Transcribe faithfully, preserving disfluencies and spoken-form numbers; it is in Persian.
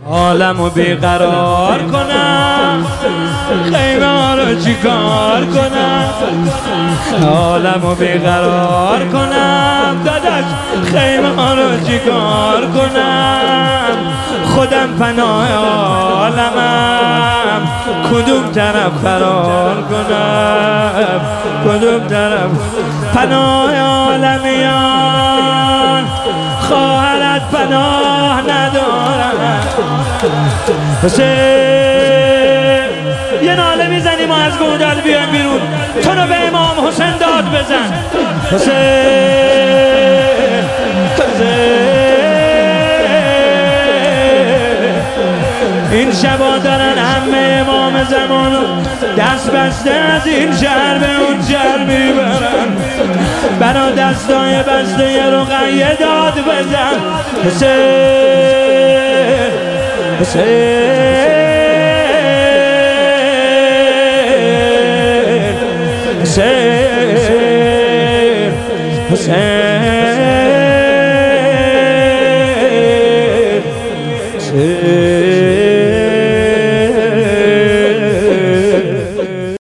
عالمو بیقرار کنم، خیمه ها رو چیکار کنم؟ عالمو بیقرار کنم داداش، خیمه ها رو چیکار کنم؟ خودم پناه عالمم، کدوم طرف فرار کنم؟ کدوم طرف؟ پناه عالمیان خواهرت پناه ندارم. حسین یه ناله میزنیم و از گودال بیایم بیرون، تو رو به امام حسین داد بزن. حسین حسین این شبا دارن همه امام زمان دست بسته از این شهر به اون شهر میبرن، برا دستای بسته یه رقیه داد بزن. حسین حسین حسین حسین حسین